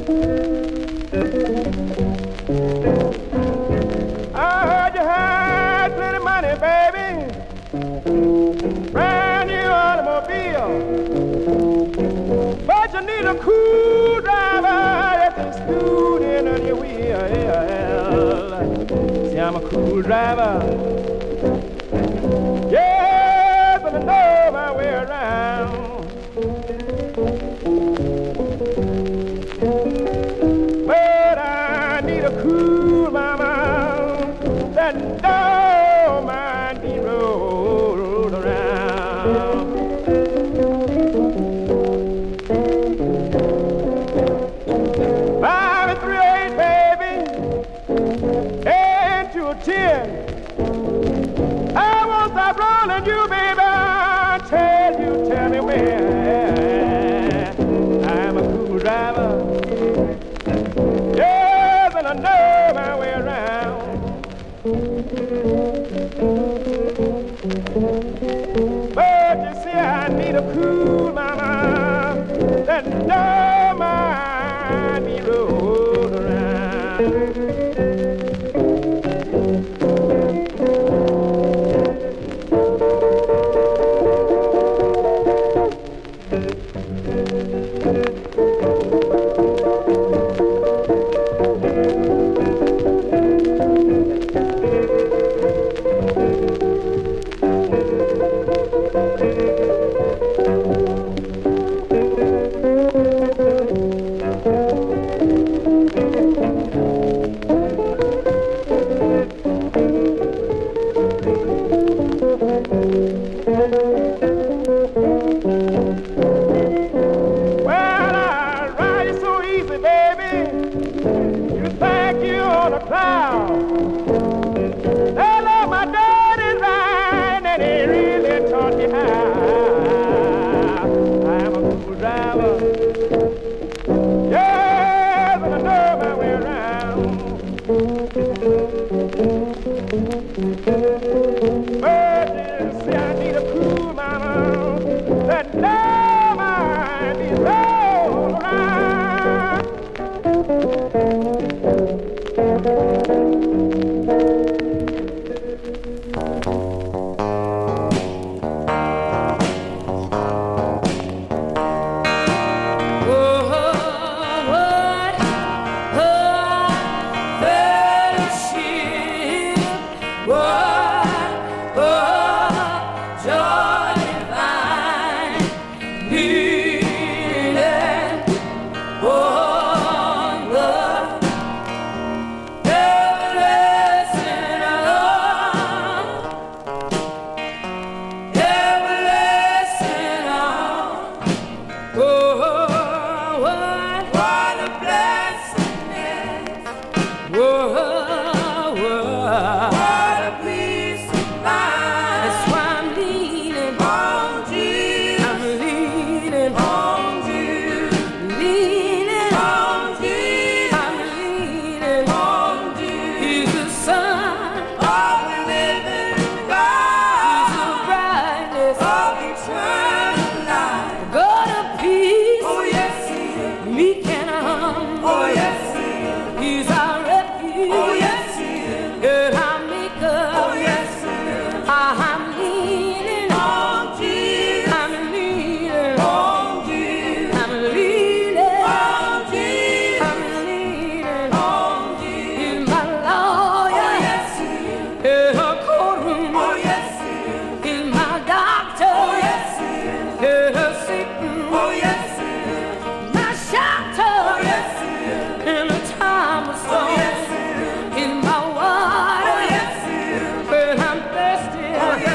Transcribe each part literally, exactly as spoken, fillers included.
I heard you had plenty money, baby. Brand new automobile. But you need a cool driver that can scoot in on your wheel. See, I'm a cool driver. Yeah, but I know my way around. But I need a cool mama that don't mind being rolled around. Five and three eight, baby, eight to a ten. I won't stop rolling you, baby, until you tell me when. I'm a cool driver. Yes, and I know my way around. But you see, I need a cool mama that don't mind me rolled around. Oh, yes.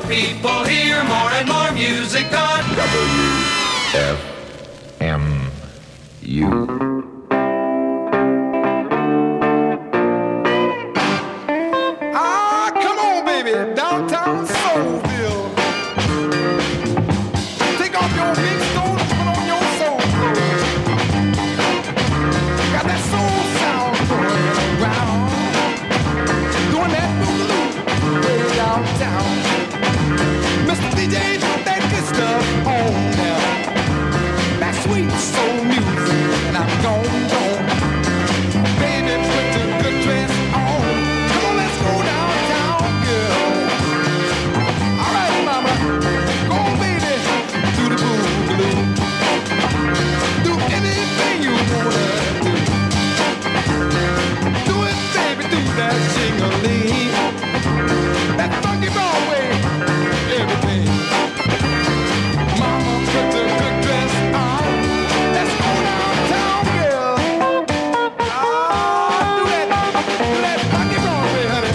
people hear more and more music on W F M U. Downtown Soulville. Take off your big stone and put on your soul clothes. Got that soul sound going around. Doing that boogaloo way downtown. Mister D J, put that good stuff on now. That sweet soul music, and I'm gone, gone. Baby, put the good dress on. Come on, let's go downtown, girl. Go baby, do the boogaloo. Do anything you wanna do. Do it, baby, do that jingling. That funky Broadway, everything. Mama, put the good dress on. Let's go downtown, girl. Ah, do that, do that funky Broadway, honey.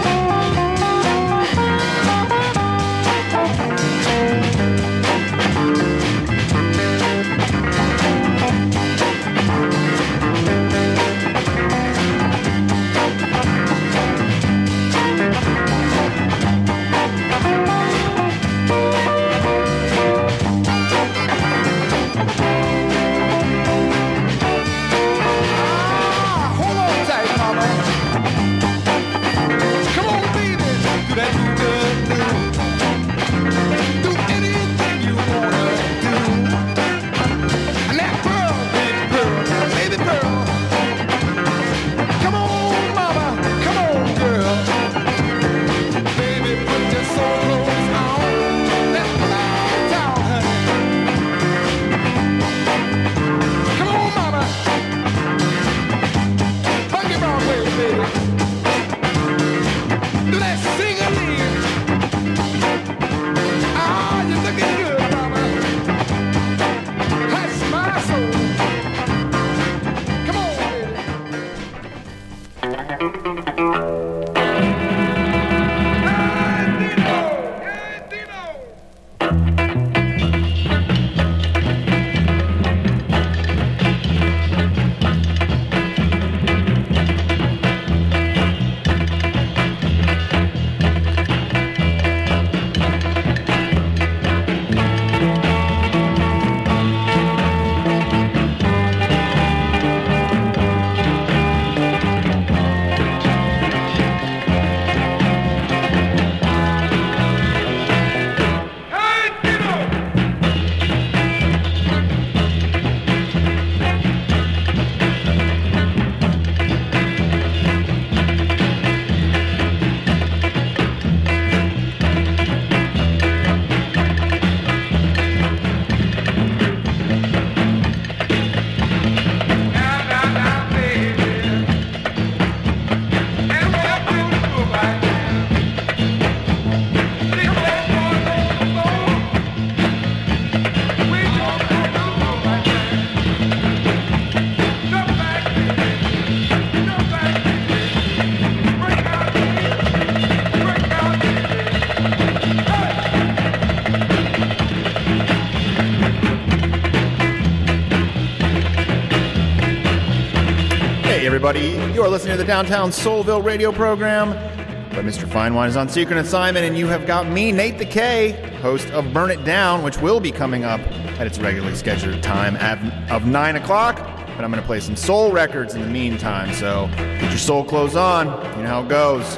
Everybody, you are listening to the Downtown Soulville radio program, but Mister Finewine is on secret assignment, and you have got me, Nate the K, host of Burn It Down, which will be coming up at its regularly scheduled time at, of nine o'clock, but I'm going to play some soul records in the meantime, so get your soul clothes on, you know how it goes.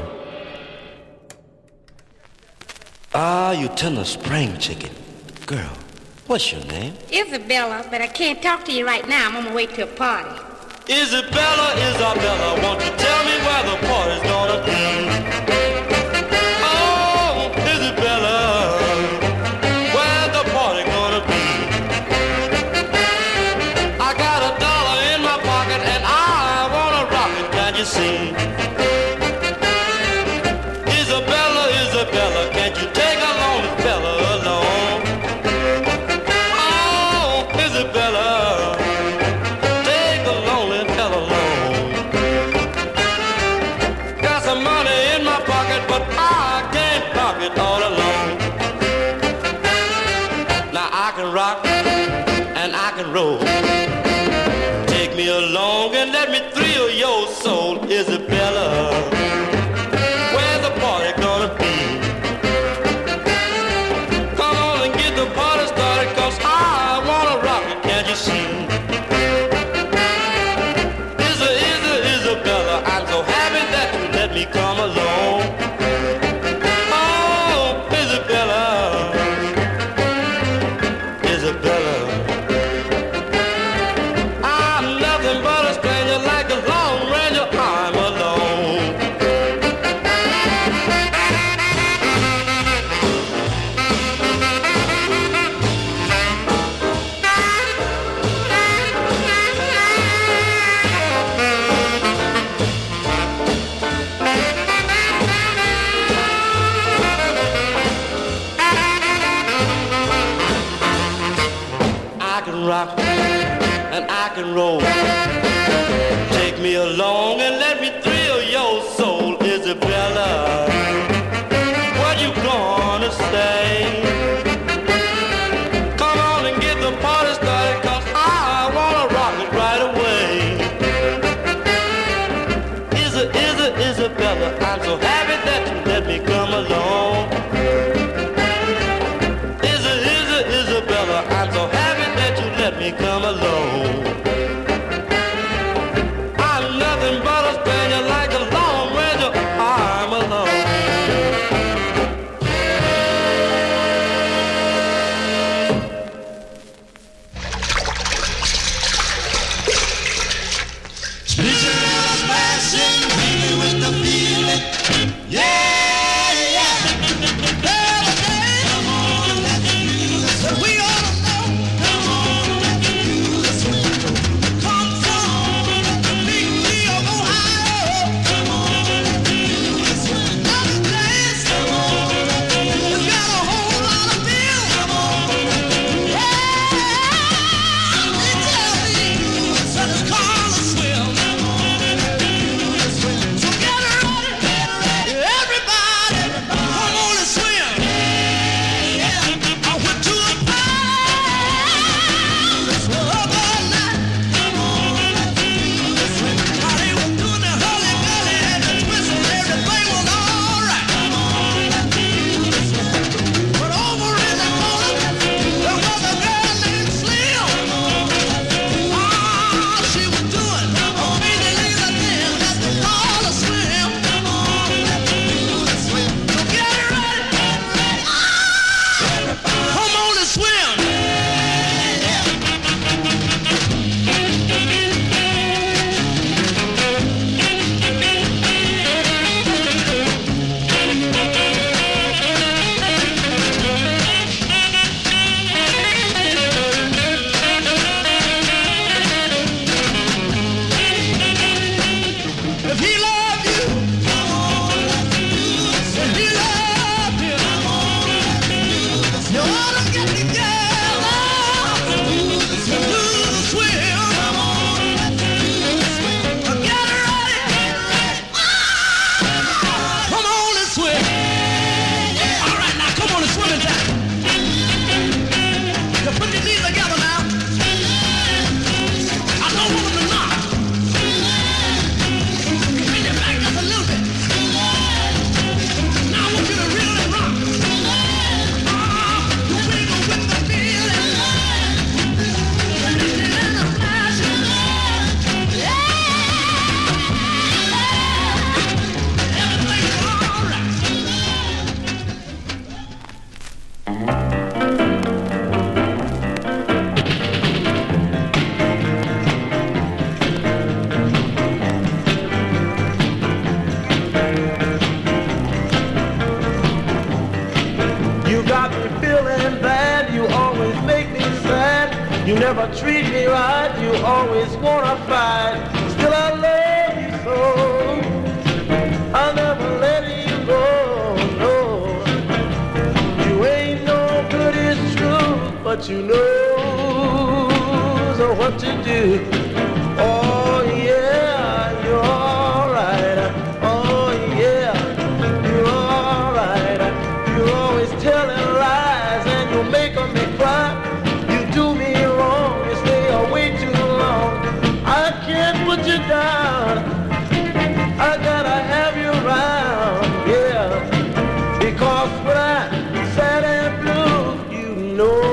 Ah, you tender spring chicken. Girl, what's your name? Isabella, but I can't talk to you right now. I'm on my way to a party. Isabella, Isabella, won't you tell me where the party's gonna be? Oh, Isabella, where's the party gonna be? I got a dollar in my pocket and I wanna rock it, can you see? Isabella, Isabella, can't you take a lonely fella along? Oh, Isabella, money in my pocket. rock and roll. Take me along and let me thrill your soul, Isabella. What you gonna say? Come on and get the party started, 'cause I wanna rock it right away. Isa, Isa, Isabella, I'm so happy that you let me come along. Isa, Isa, Isabella, I'm so happy that you let me come along. I'm nothing but a Spaniard, like a Lone Ranger, I'm alone. You never treat me right, you always wanna fight. Still I love you so, I'll never let you go, no. You ain't no good, it's true, but you know so what to do. Oh yeah, you're alright. Oh yeah, you're alright. You're always telling lies and you're making me cry. Put you down, I gotta have you around, yeah. Because when I'm sad and blue, you know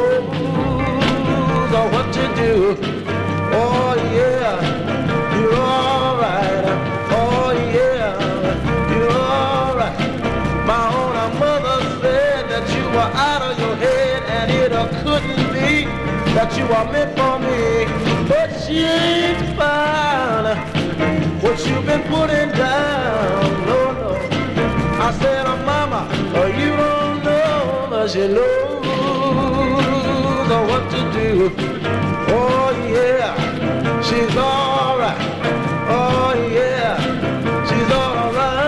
what to do. Oh yeah, you're alright. Oh yeah, you're alright. My own mother said that you were out of your head and it couldn't be that you are meant for me, but she ain't found what you've been putting down, no, no. I said, oh, mama, oh, you don't know, but she knows what to do. Oh, yeah, she's all right. Oh, yeah, she's all right.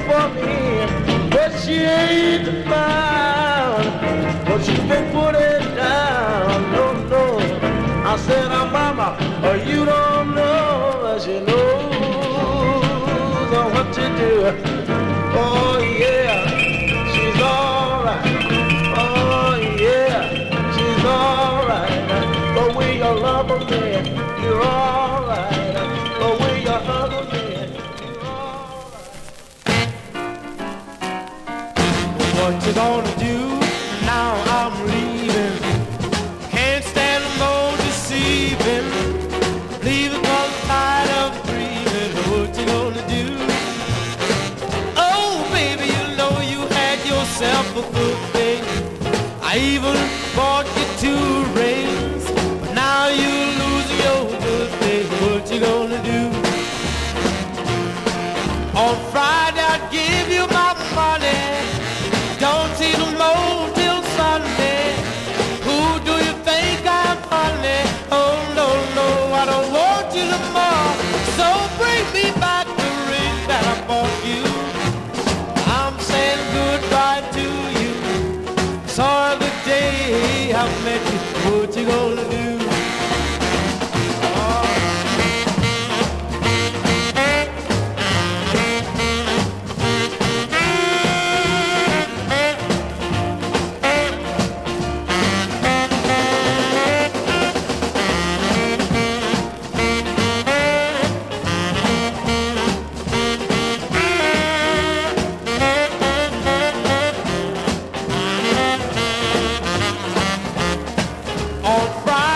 for me, but she ain't found. But she's been putting down, no, no. I said, oh, mama, oh, you don't know that she knows uh, what to do. Oh, yeah, she's all right. Oh, yeah, she's all right. The way you love a man, you're all right. The way you hug a man, you're all right. What you gonna do? Now I'm leaving. Can't stand no deceiving. Leaving 'cause I'm tired of grieving. What you gonna do? Oh, baby, you know you had yourself a good thing. I even bought you two rings, but now you're losing your good thing. What you gonna do? On Friday I'd give you my money. Don't see the more till Sunday. Who do you think I'm honey? Oh no, no, I don't want you no more. So bring me back the ring that I bought you. I'm saying goodbye to you. Sorry the day I met you. What you gonna do? On Friday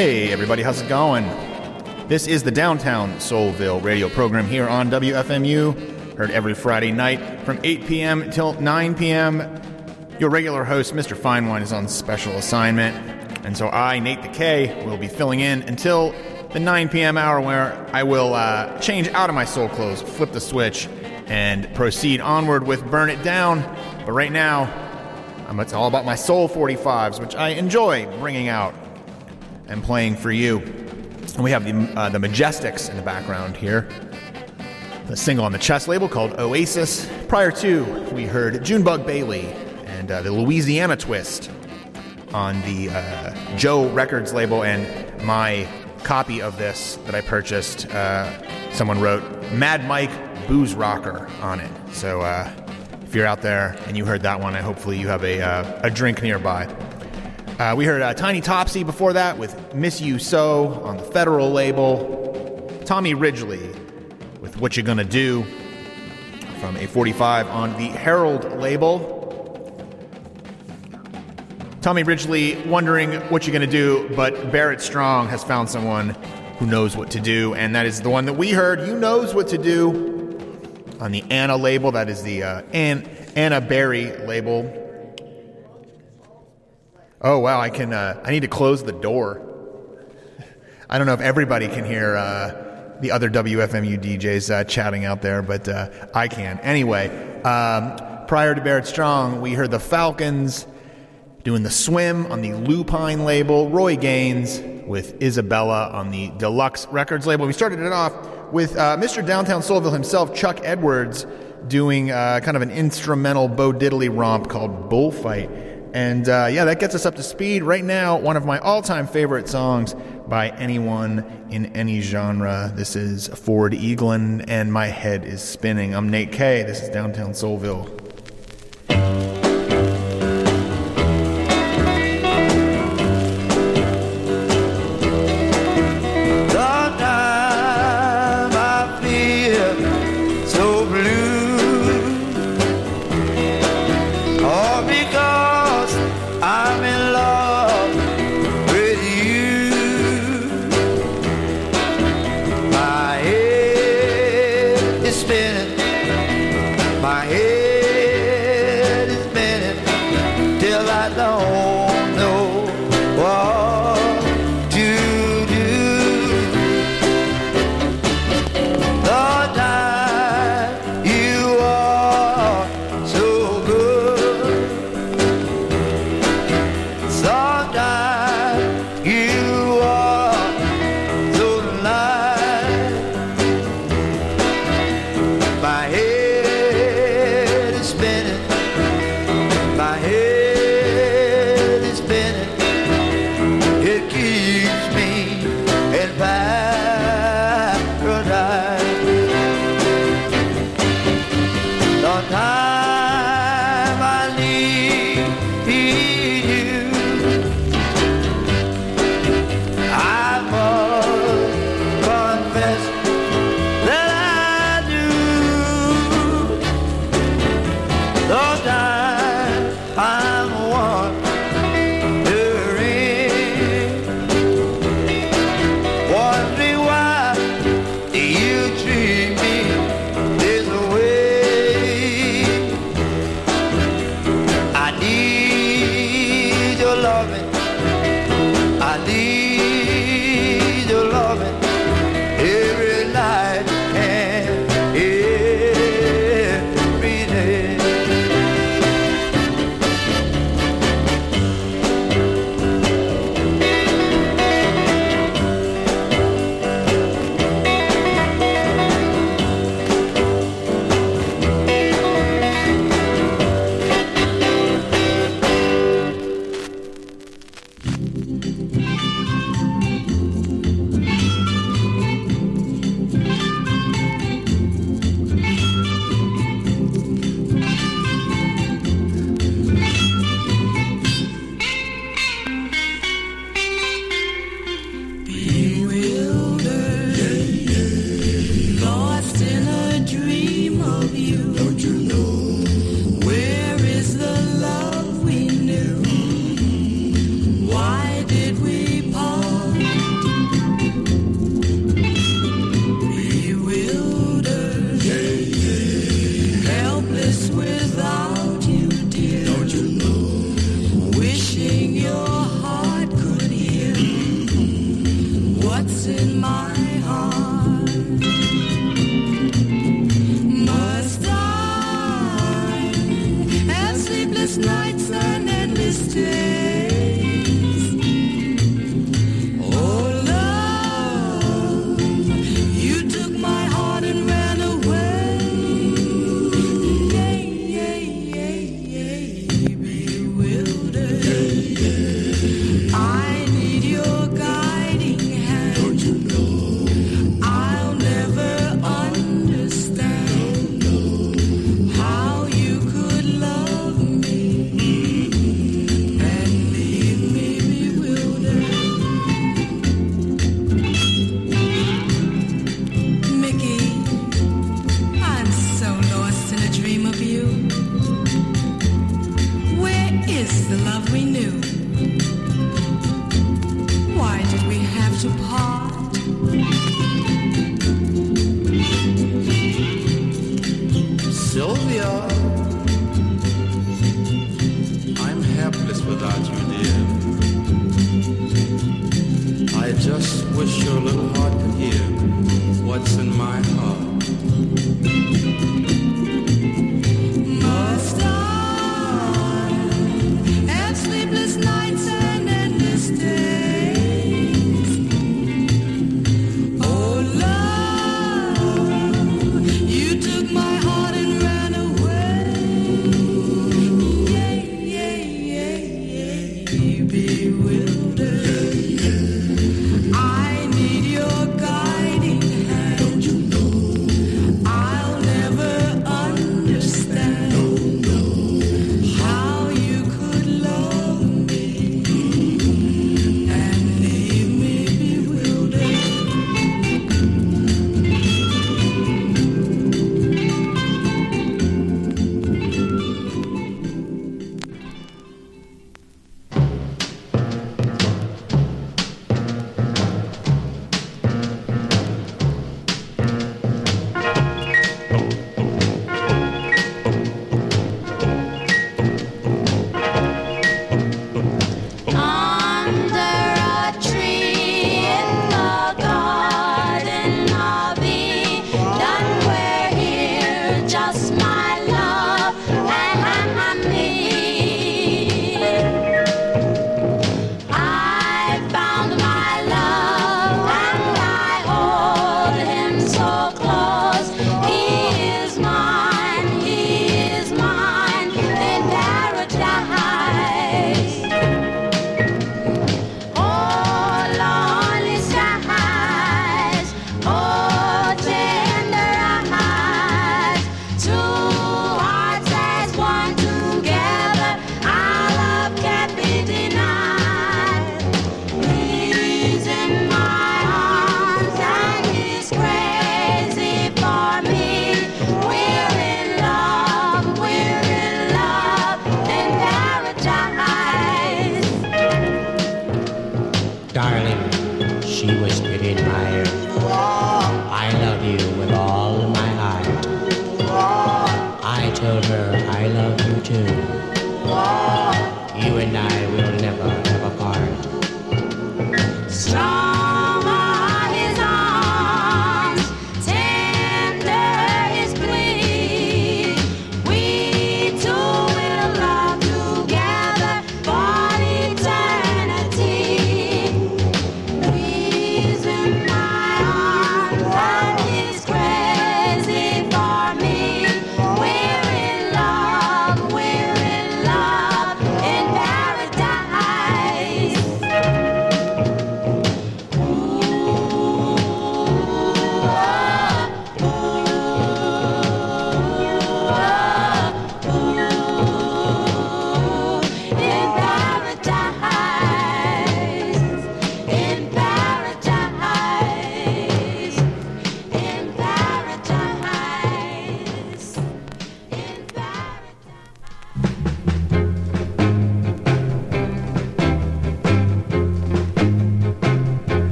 Hey, everybody, how's it going? This is the Downtown Soulville radio program here on W F M U, heard every Friday night from eight p.m. till nine p.m. Your regular host, Mister Finewine, is on special assignment, and so I, Nate the K, will be filling in until the nine p.m. hour, where I will uh, change out of my soul clothes, flip the switch, and proceed onward with Burn It Down. But right now, I'm, it's all about my Soul forty-fives, which I enjoy bringing out and playing for you. And we have the, uh, the Majestics in the background here. The single on the Chess label called Oasis. Prior to, we heard Junebug Bailey and uh, the Louisiana Twist on the uh, Joe Records label. And my copy of this that I purchased, uh, someone wrote Mad Mike Booze Rocker on it. So uh, if you're out there and you heard that one, I hopefully you have a, uh, a drink nearby. Uh, we heard uh, Tiny Topsy before that with Miss You So on the Federal label. Tommy Ridgely with What You Gonna Do from a forty-five on the Herald label. Tommy Ridgely wondering what you're gonna do, but Barrett Strong has found someone who knows what to do, and that is the one that we heard, You Knows What to Do, on the Anna label. That is the uh, Ann, Anna Berry label. Oh, wow, I can. Uh, I need to close the door. I don't know if everybody can hear uh, the other W F M U D Js uh, chatting out there, but uh, I can. Anyway, um, prior to Barrett Strong, we heard the Falcons doing The Swim on the Lupine label, Roy Gaines with Isabella on the Deluxe Records label. We started it off with uh, Mister Downtown Soulville himself, Chuck Edwards, doing uh, kind of an instrumental Bo Diddley romp called Bullfight. And uh, yeah, that gets us up to speed. Right now, one of my all-time favorite songs by anyone in any genre. This is Ford Eaglin, and My Head is Spinning. I'm Nate K. This is Downtown Soulville. My head what's in my heart. Must I have sleepless nights and endless days? Oh love, you took my heart and ran away. Yeah, yeah, yeah, yeah, bewildered. I need your guiding hand. Don't you know? I'll never understand how you could love me and leave me bewildered. Mickey, I'm so lost in a dream of you. Where is the love we knew? Why did we have to part? Sylvia, I'm helpless without you, dear. I just wish your little heart could hear what's in my heart. Must I have sleepless nights and endless days? Oh love, you took my heart and ran away. Yeah, yeah, yeah, yeah, bewildered. I need your guiding hand. Don't you know? I'll never understand how you could love me and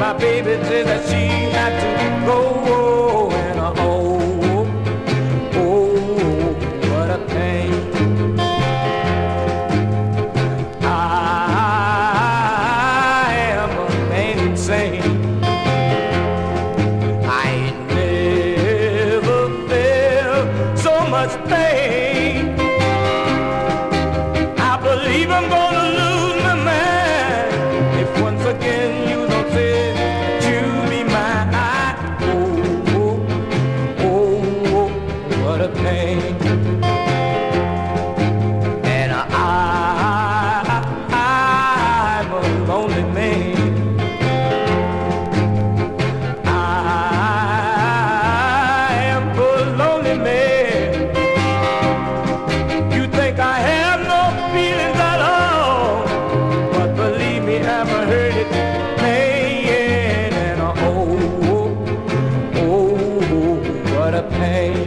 My baby said that she had to go, and uh, oh, oh, what a pain. I am a man insane. I ain't never felt so much pain. I believe I'm gonna lose my mind if once again you don't say you be mine. Oh, oh, oh, what a pain. And I, I, I'm a lonely man. I am a lonely man. You think I have no feelings at all, but believe me, I've heard it playing, and uh, oh, oh, oh, what a pain.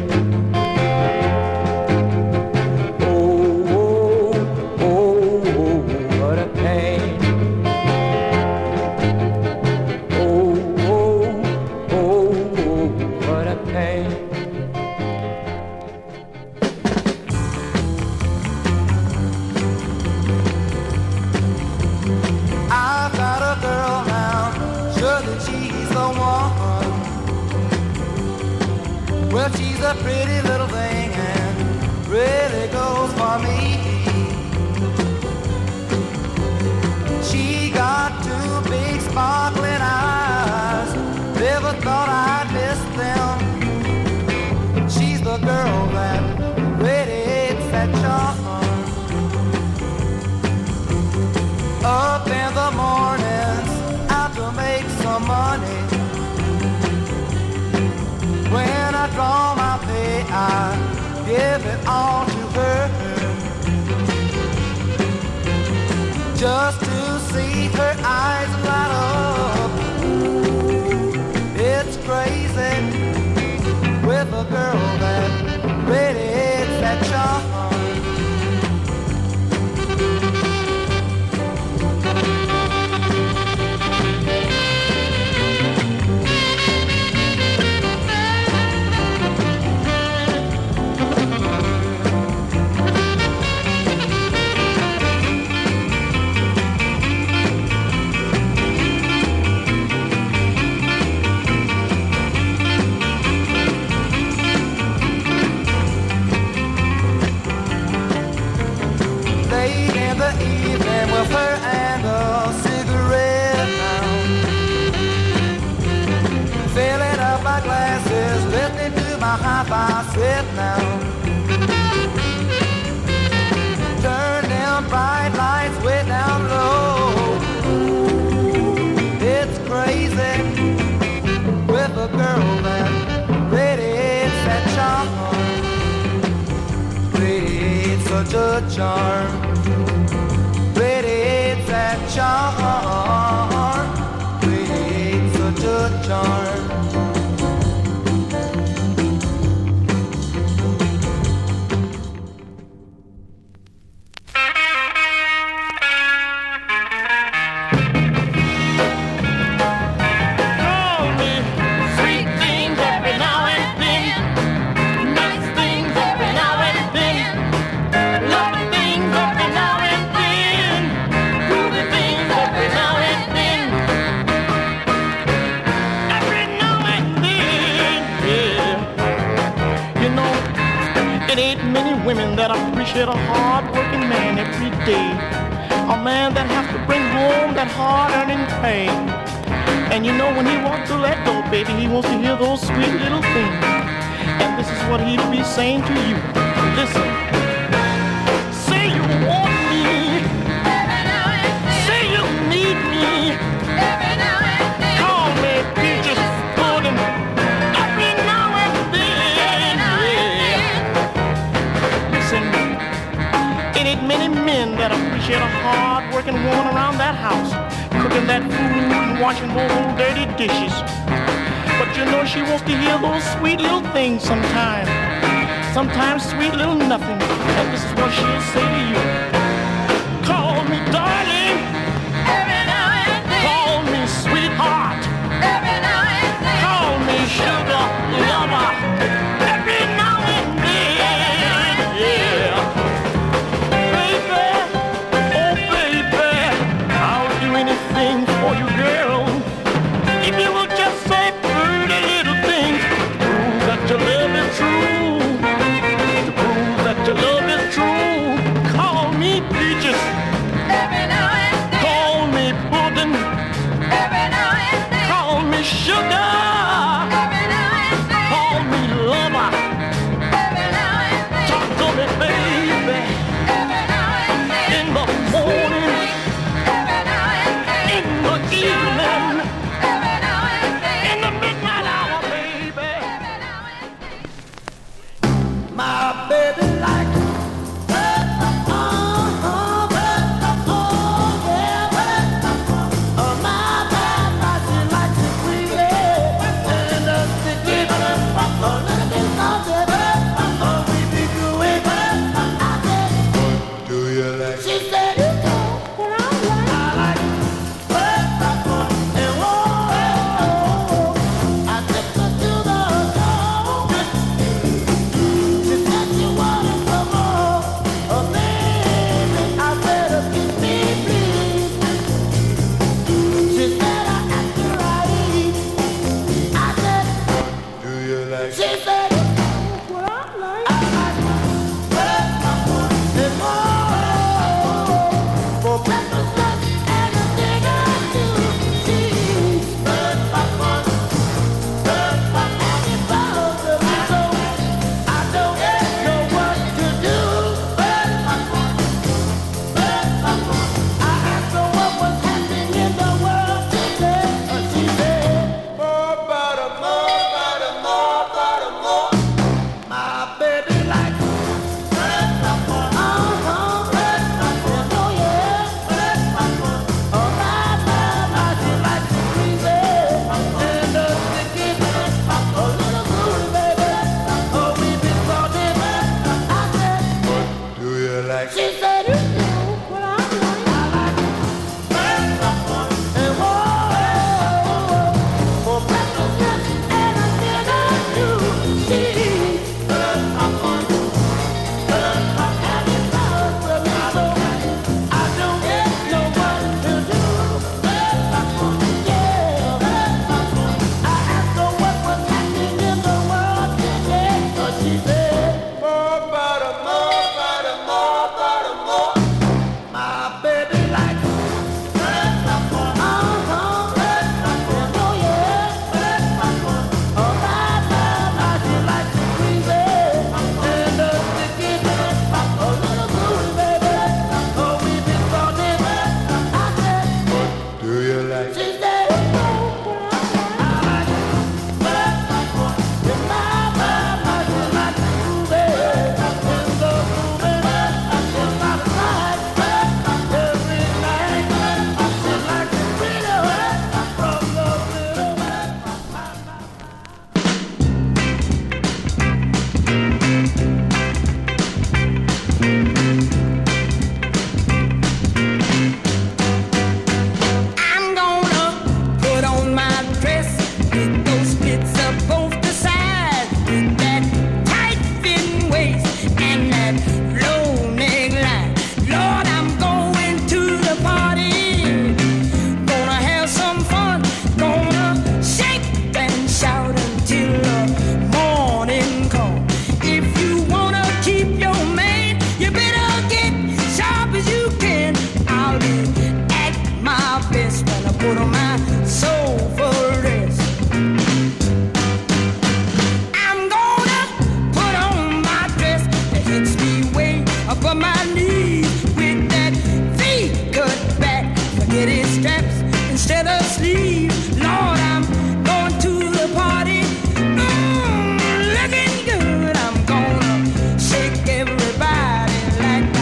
Oh, oh, oh, what a pain. Oh, oh, oh, what a pain. I've got a girl now, sure that she's the one. Well, she's a pretty little thing and really goes for me. She got two big sparkling eyes, never thought I'd miss them. She's the girl that radiates that charm. Up in the mornings, out to make some money. When I draw my pay, I give it all to her, just to see her eyes light up. It's crazy with a girl that radiates that charm. Late in the evening with her and a cigarette now, filling up my glasses, listening to my hi-fi set now. Turn them bright lights way down low. It's crazy with a girl that radiates that charm. Radiates such a charm. Radiates that charm. Radiates such a charm. Call me sweet things every now and then, nice things every now and then, lovely things every now and then, groovy things every now and then, every now and then, yeah. You know, it ain't many women that appreciate a hard-working man every day, a man that has to bring home that hard-earning pay. And you know when he walks through that door, baby, he wants to hear those sweet little things. And this is what he'll be saying to you. Listen. Say you want me. Every now and then. Say you need me. Every now and then. Call me Peaches Pudding. Every now and then. Every now and then. Listen. It ain't many men that appreciate a hard-working woman around that house, cooking that food and washing those old dirty dishes. But you know she wants to hear those sweet little things sometimes. Sometimes sweet little nothing. And this is what she'll say to you. Call me darling. Every now and then. Call me sweetheart. for you, girl. If you will just say pretty little things, prove that your love is true. To prove that your love is true, call me peaches. Every now and then. Call me pudding. Every now and then. Call me sugar. Every now and then. Call me lover. Every now and then. Talk to me, baby. Every now and then. In the morning. Every now and then. In the evening. Every now and then. In the midnight hour, baby. Every now and then. My baby like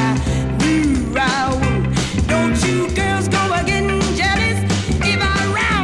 Don't you girls go a getting jealous if I ride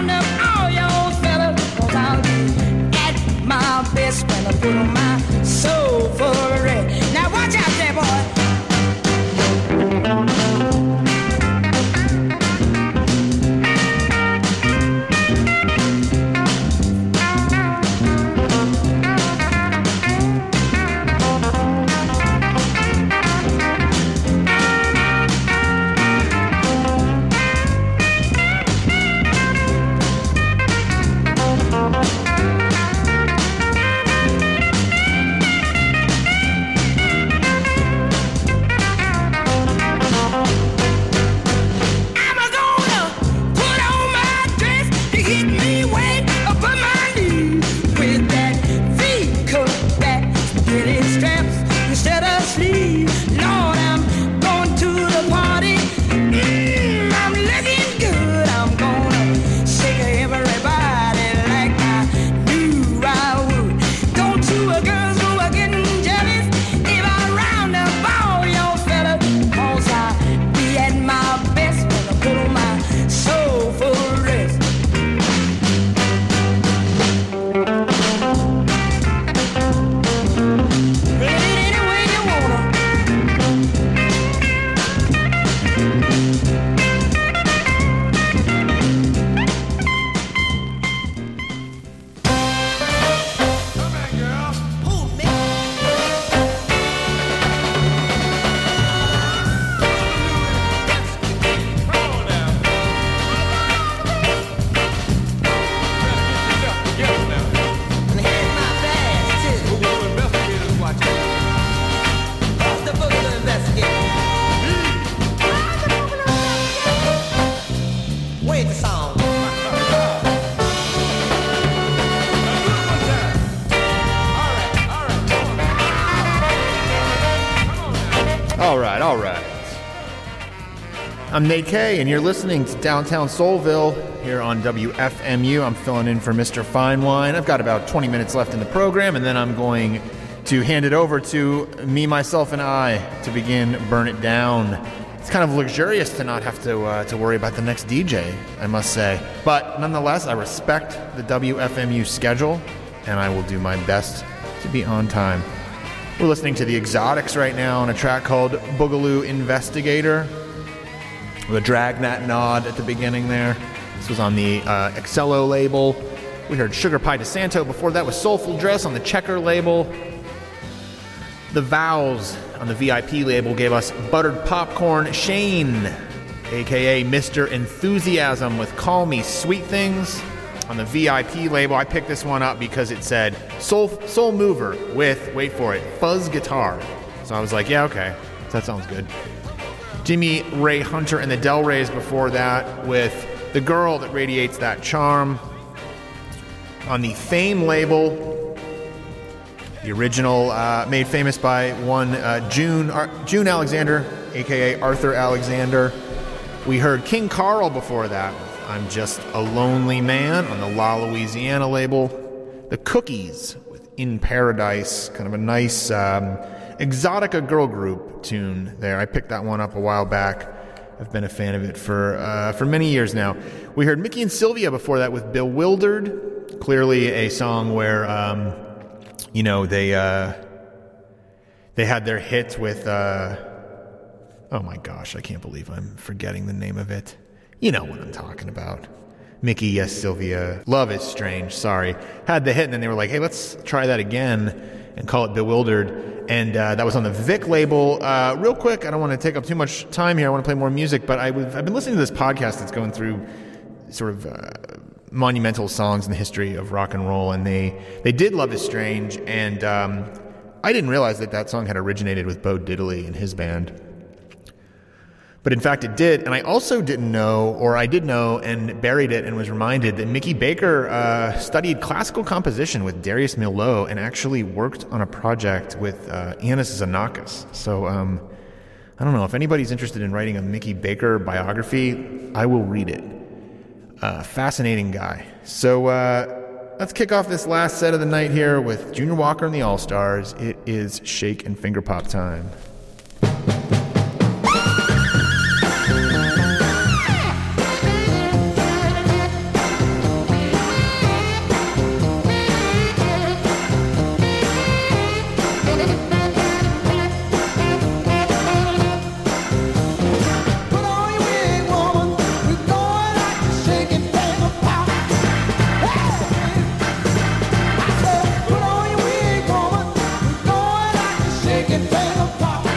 I'm Nate K, and you're listening to Downtown Soulville here on W F M U. I'm filling in for Mister Fine Wine. I've got about twenty minutes left in the program, and then I'm going to hand it over to Me, Myself, and I to begin Burn It Down. It's kind of luxurious to not have to uh, to worry about the next D J, I must say. But nonetheless, I respect the W F M U schedule, and I will do my best to be on time. We're listening to the Exotics right now on a track called Boogaloo Investigator, with a Dragnet nod at the beginning there. This was on the uh, Excello label. We heard Sugar Pie DeSanto before that with Soulful Dress on the Checker label. The Vows on the V I P label gave us Buttered Popcorn Shane, a k a. Mister Enthusiasm with Call Me Sweet Things. On the V I P label, I picked this one up because it said Soul, Soul Mover with, wait for it, fuzz guitar. So I was like, yeah, okay, that sounds good. Jimmy Ray Hunter and the Del Rays before that with The Girl That Radiates That Charm. On the Fame label, the original uh, made famous by one uh, June Ar- June Alexander, a k a. Arthur Alexander. We heard King Carl before that. I'm Just a Lonely Man on the La Louisiana label. The Cookies with In Paradise, kind of a nice um, Exotica girl group tune there. I picked that one up a while back. I've been a fan of it for uh, for many years now. We heard Mickey and Sylvia before that with Bewildered. Clearly a song where, um, you know, they uh, they had their hit with, uh, oh my gosh, I can't believe I'm forgetting the name of it. You know what I'm talking about. Mickey, Yes, Sylvia, Love is Strange, sorry. Had the hit, and then they were like, hey, let's try that again and call it Bewildered. And uh, that was on the Vic label. Uh, real quick, I don't want to take up too much time here. I want to play more music, but I was, I've been listening to this podcast that's going through sort of uh, monumental songs in the history of rock and roll, and they, they did Love is Strange, and um, I didn't realize that that song had originated with Bo Diddley and his band. But in fact, it did, and I also didn't know, or I did know and buried it and was reminded that Mickey Baker uh, studied classical composition with Darius Milhaud and actually worked on a project with uh, Ioannis Xenakis. So um, I don't know, if anybody's interested in writing a Mickey Baker biography, I will read it. Uh, fascinating guy. So uh, let's kick off this last set of the night here with Junior Walker and the All-Stars. It is Shake and Finger Pop time. Shake it, finger pop.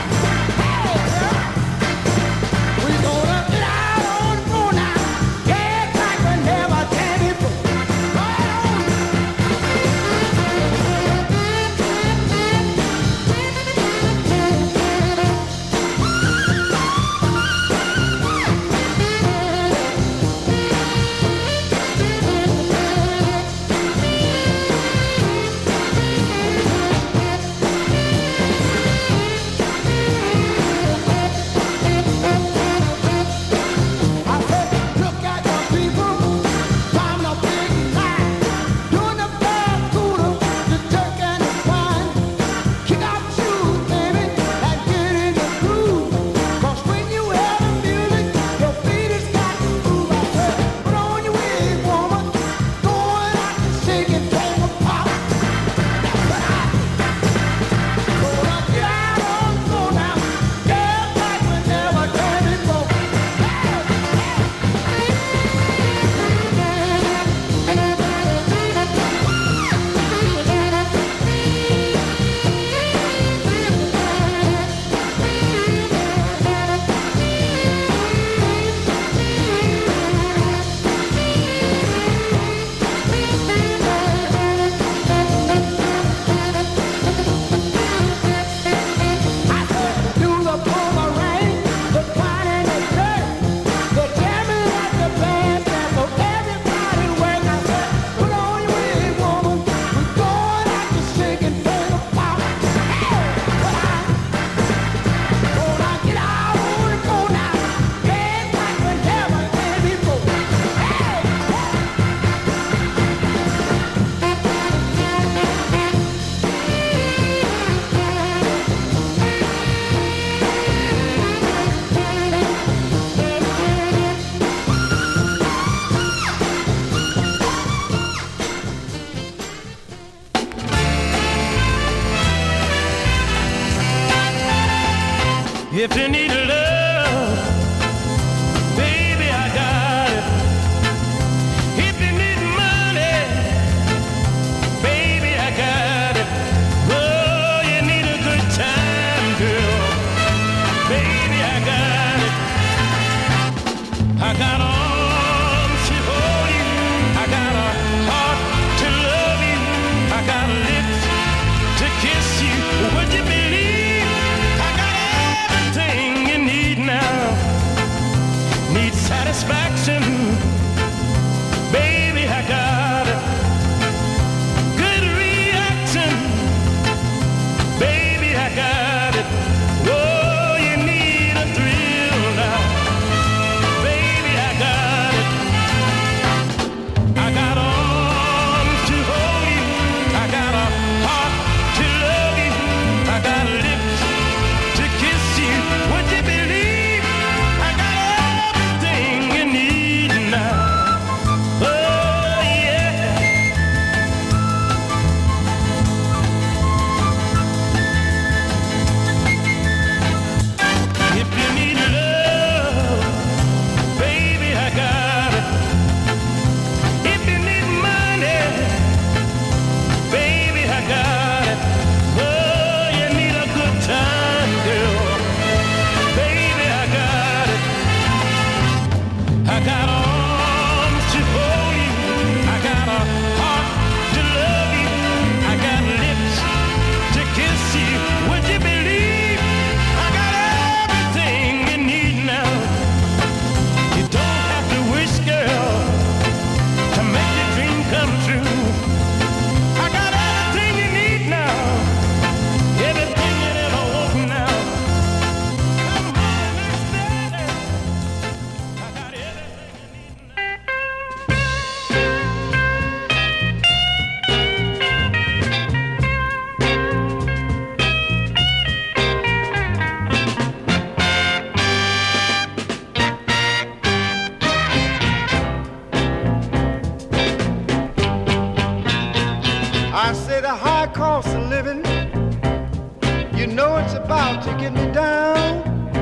to get me down.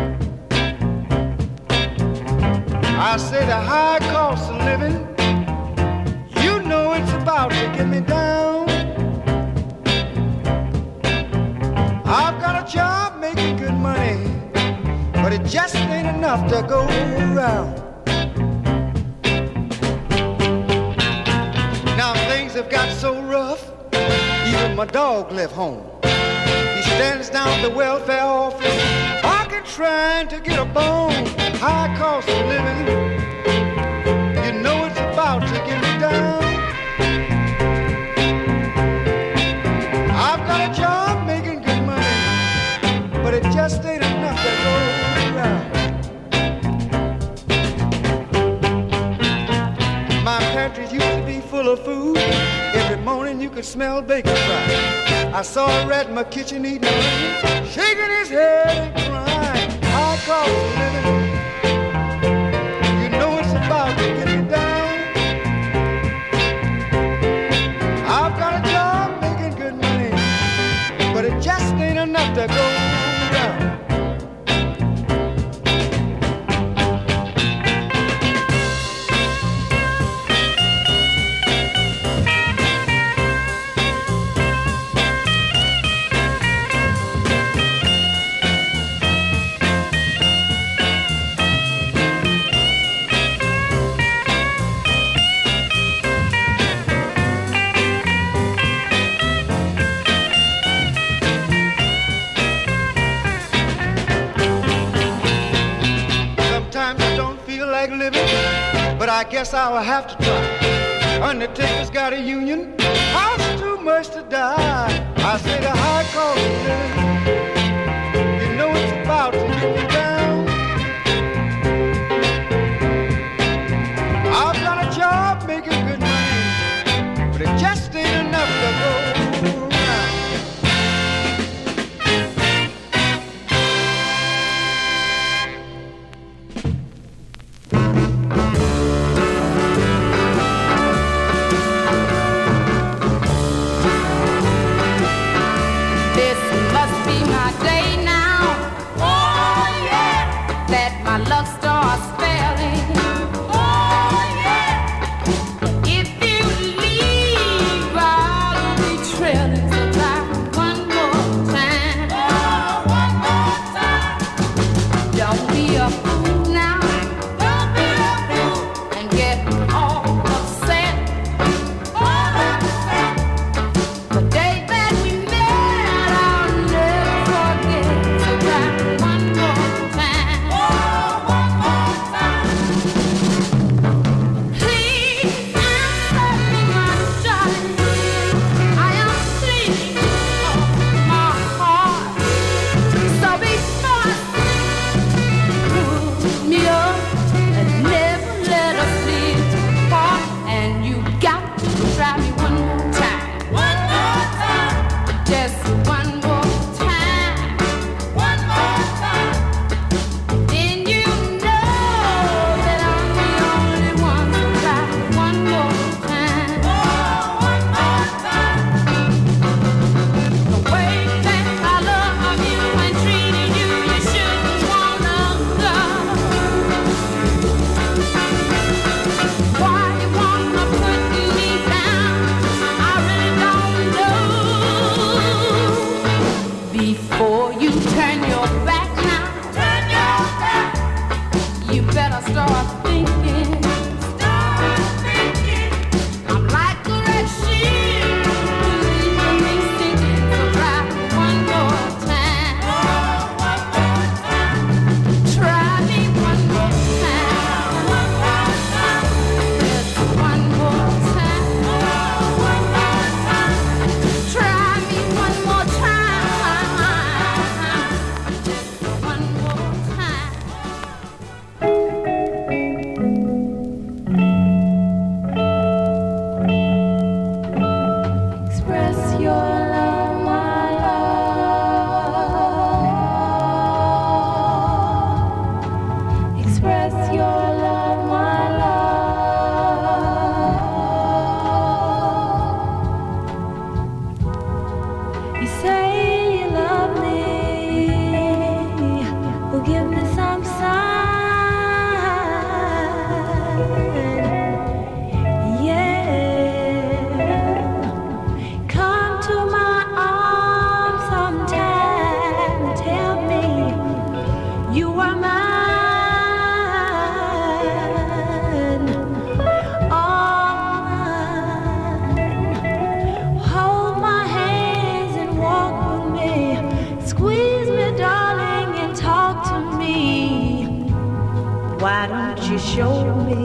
I say the high cost of living, you know it's about to get me down. I've got a job making good money, but it just ain't enough to go around. Now things have got so rough, even my dog left home. He stands down at the welfare office, barking, trying to get a bone. High cost of living, you know it's about to get me down. I've got a job making good money, but it just ain't enough to go around. My pantry used to be full of food. Every morning you could smell bacon fry. I saw a rat in my kitchen eating onions, shaking his head and crying. High cost of living, you know it's about to get me down. I've got a job making good money, but it just ain't enough to go around. But I guess I'll have to try. Undertaker's got a union, costs too much to die. I say the high cost of living, you know it's about to get me down. I've got a job making good money, but it just ain't enough to go around. This must be my day now. Oh, yeah. show me?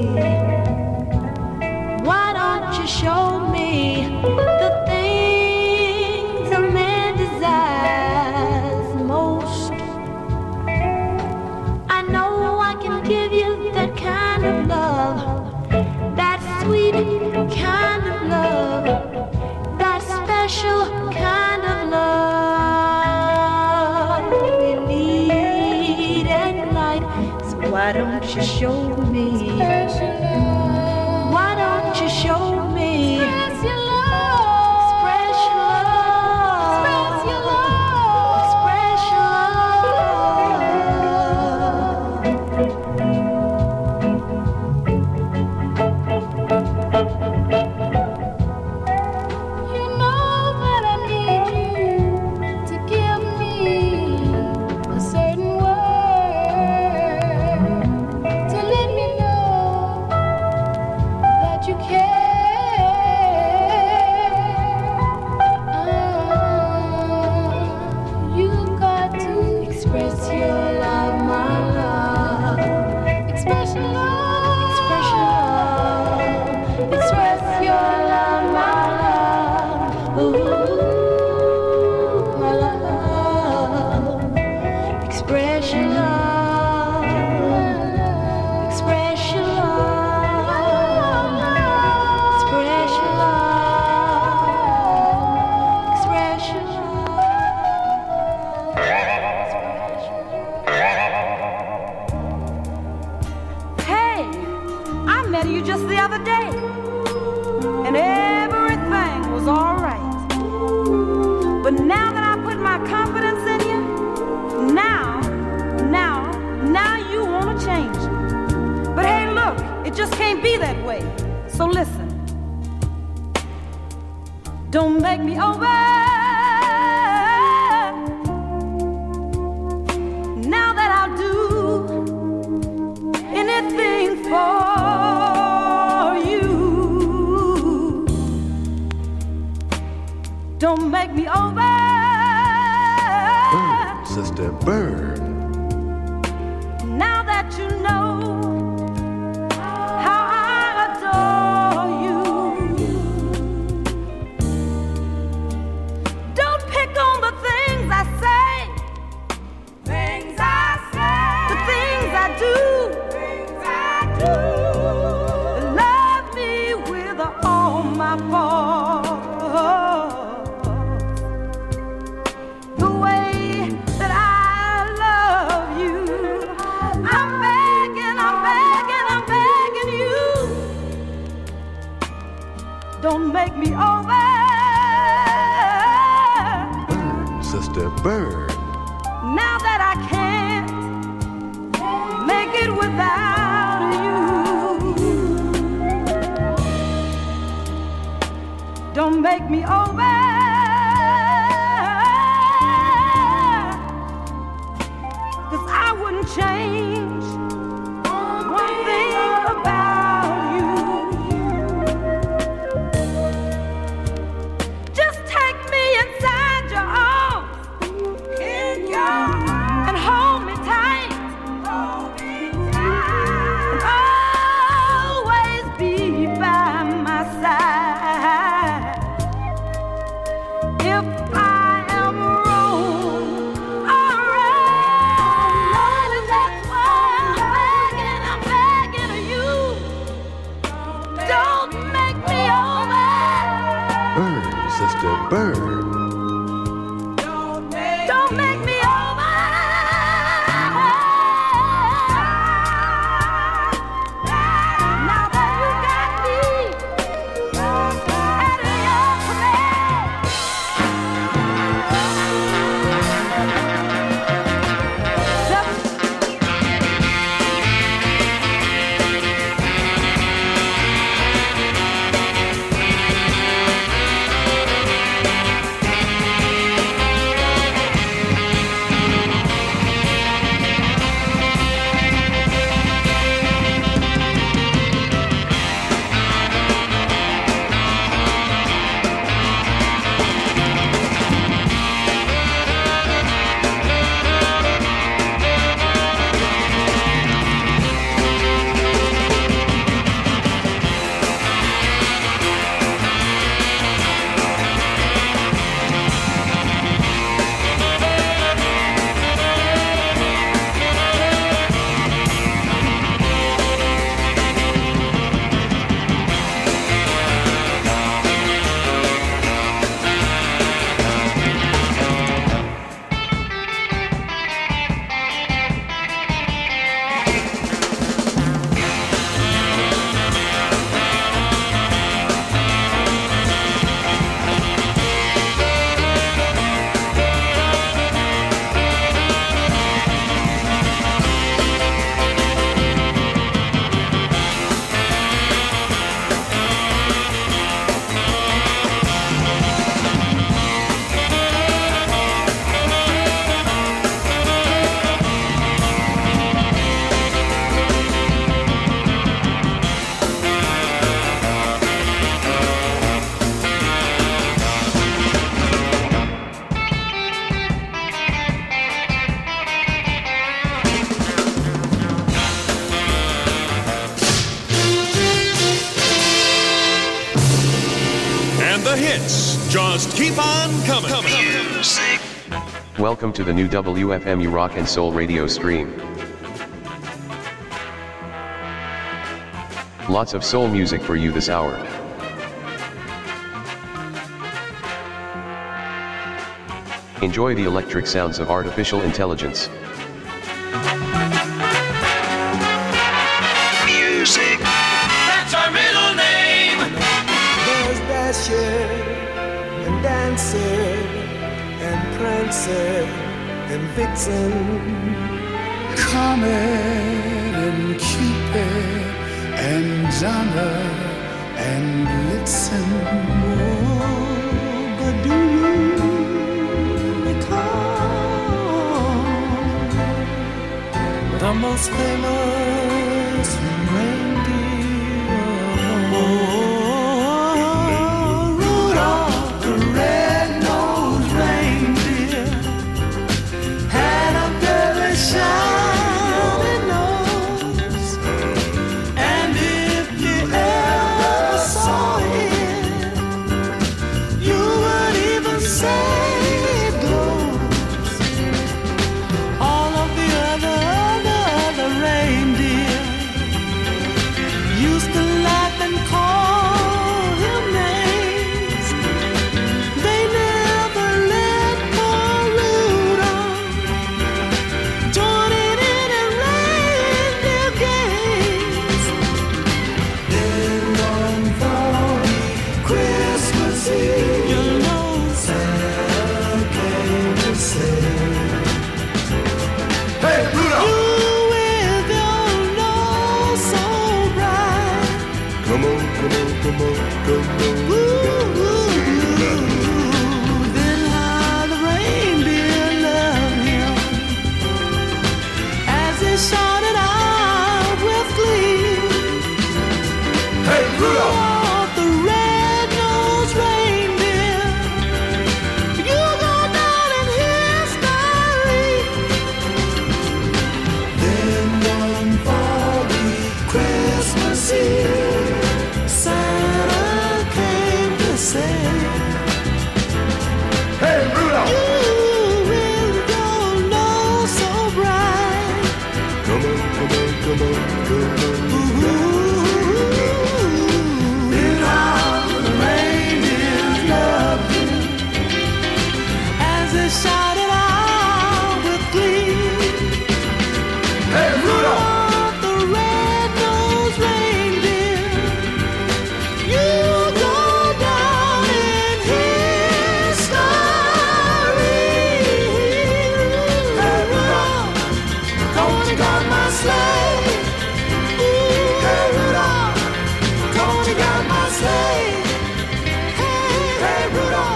Why don't you show me the things a man desires most? I know I can give you that kind of love, that sweet kind of love, that special kind of love we need at night. So why don't you show me? Why don't you show me? Express your love. Express your love. Express your You know that I need you to give me a certain word to let me know that you care. Uh, you've got to express your love, my love. Express your love. Express your love. Express your love, my love. Ooh, my love. Express your love. Express your love. Express your love. Express your Hey, I met you just the other day, and everything was all right. But now that I put my confidence in you, now, now, now you want to change. But hey, look, it just can't be that way. So listen, don't make me over. Now that I'll do anything for you. Don't make me over. Burn, sister, burn. Now that you know how I adore you. Don't pick on the things I say. Things I say. The things I do. Things I do. Love me with all my faults. The way that I love you. I'm begging, I'm begging, I'm begging you. Don't make me over. Burn, sister, burn. Now that I can't make it without you. Don't make me over. 'Cause I wouldn't change one thing about you. Just take me inside your arms. In your arms. And hold me tight. Hold me tight. And always be by my side. If I am wrong, all right. Lord, that's why I'm begging, I'm begging you. Don't make me over. Burn, sister, burn. Don't make me over. Now that you got me out of your And the hits just keep on coming. Music. Welcome to the new W F M U Rock and Soul radio stream. Lots of soul music for you this hour. Enjoy the electric sounds of artificial intelligence. Music. That's our middle name. There's Dasher and Dancer and Prancer and Vixen, Comet and Cupid and Donner and Blitzen. Oh, but do you the most famous reindeer? Oh, Rudolph the red-nosed reindeer had a very shiny nose, and if you ever saw him, you would even say Come on, come on, come on.